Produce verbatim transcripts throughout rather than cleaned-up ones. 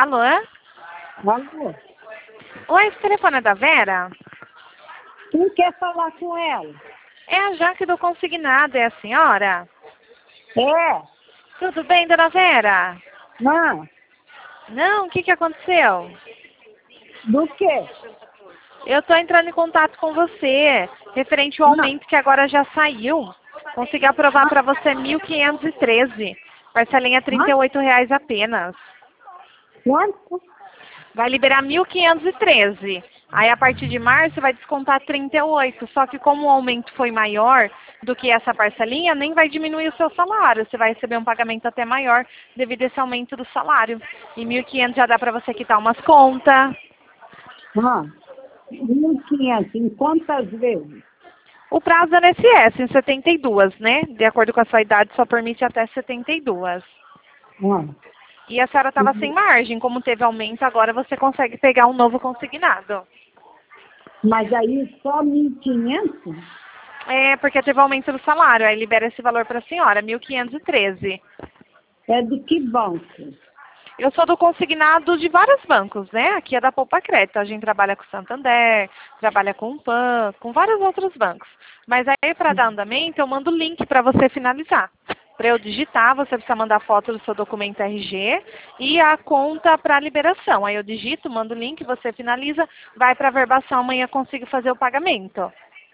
Alô? Alô? Oi, esse telefone é da Vera? Quem quer falar com ela? É a Jaque do Consignado, é a senhora? É. Tudo bem, dona Vera? Não. Não, o que que aconteceu? Do quê? Eu tô entrando em contato com você, referente ao Não. aumento que agora já saiu. Consegui aprovar para você mil quinhentos e treze. Parcelinha trinta e oito reais apenas. Quanto? Vai liberar mil quinhentos e treze. Aí a partir de março vai descontar trinta e oito. Só que como o aumento foi maior do que essa parcelinha, nem vai diminuir o seu salário. Você vai receber um pagamento até maior devido a esse aumento do salário. E mil e quinhentos já dá para você quitar umas contas. Ah, mil e quinhentos. Em quantas vezes? O prazo da N S S em setenta e duas, né? De acordo com a sua idade, só permite até setenta e duas. Ah. E a senhora estava sem margem. Como teve aumento, agora você consegue pegar um novo consignado. Mas aí só mil e quinhentos? É, porque teve aumento do salário. Aí libera esse valor para a senhora, mil quinhentos e treze. É de que banco? Eu sou do consignado de vários bancos, né? Aqui é da Poupa Crédito. A gente trabalha com o Santander, trabalha com o Pan, com vários outros bancos. Mas aí, para dar andamento, eu mando o link para você finalizar. Para eu digitar, você precisa mandar foto do seu documento R G e a conta para liberação. Aí eu digito, mando o link, você finaliza, vai para a verbação, amanhã eu consigo fazer o pagamento.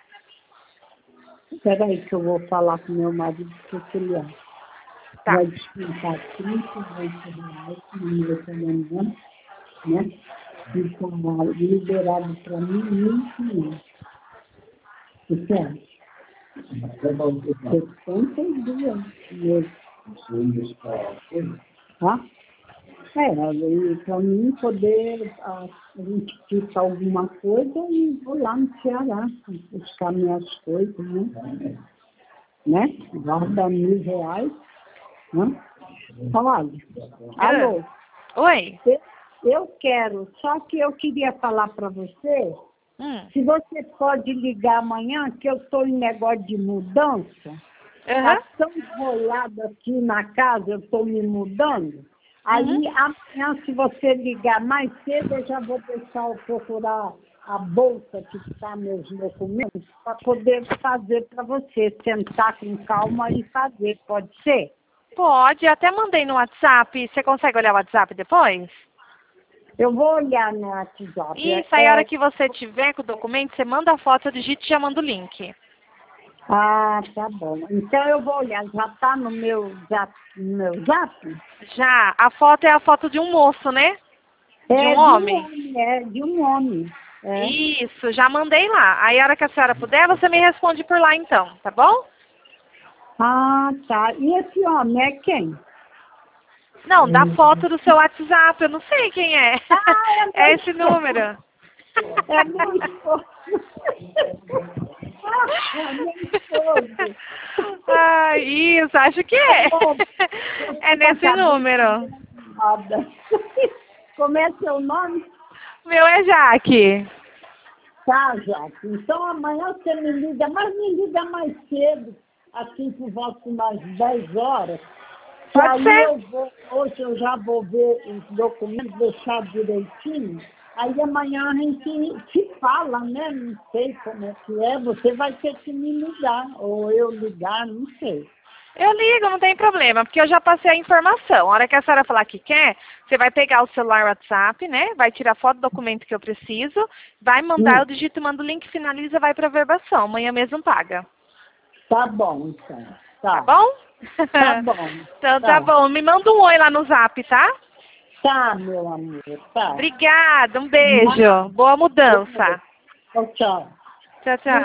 Espera aí que eu vou falar com meu marido, porque ele acha. Tá. Vai descontar trinta e oito reais, não estou lembrando, né? E tá liberado para mim mil e quinhentos. O que você acha? setenta e duas mesmo. Tá? É, e para mim poder a, a gente quitar alguma coisa e vou lá no Ceará buscar minhas coisas, né? né? Guarda mil reais, né? Olha, alô, Oi. eu, eu quero, só que eu queria falar para você, Hum. se você pode ligar amanhã, que eu estou em negócio de mudança, Uhum. está tão enrolado aqui na casa, eu estou me mudando. Aí Uhum. amanhã, se você ligar mais cedo, eu já vou deixar eu procurar a bolsa que está meus documentos para poder fazer para você, sentar com calma e fazer, pode ser? Pode, até mandei no WhatsApp. Você consegue olhar o WhatsApp depois? Eu vou olhar no WhatsApp. Isso, aí a hora É, que você tiver com o documento, você manda a foto, eu digito e já manda o link. ah, tá bom. Então eu vou olhar, já está no meu zap, no meu zap? Já, a foto é a foto de um moço, né? De É um de um homem. homem, é de um homem. É. Isso, já mandei lá. Aí a hora que a senhora puder, você me responde por lá então, tá bom? Ah, tá. E esse homem é quem? Não, dá foto do seu WhatsApp, eu não sei quem é. Ah, é É meu esse esposo. número. É meu esposo. Ah, é meu esposo. Ah, isso, acho que é. É nesse número. Nada. Como é seu nome? Meu é Jaque. Tá, Jaque. Então amanhã você me liga, mas me liga mais cedo, assim por volta de umas dez horas. Que Pode aí ser. eu vou, hoje eu já vou ver os documentos, deixar direitinho. Aí amanhã a gente se fala, né? Não sei como é que é. Você vai ter que me ligar, ou eu ligar, não sei. Eu ligo, não tem problema, porque eu já passei a informação. A hora que a senhora falar que quer, você vai pegar o celular WhatsApp, né? Vai tirar foto do documento que eu preciso, vai mandar, Hum, eu digito, mando o link, finaliza, vai para verbação. Amanhã mesmo paga. tá bom, então. Tá Tá. bom? Tá bom. Então tá Tá. bom. Me manda um oi lá no zap, tá? Tá, meu amor. Tá. Obrigada, um Mas, beijo. Boa mudança. tchau, tchau. Tchau, tchau.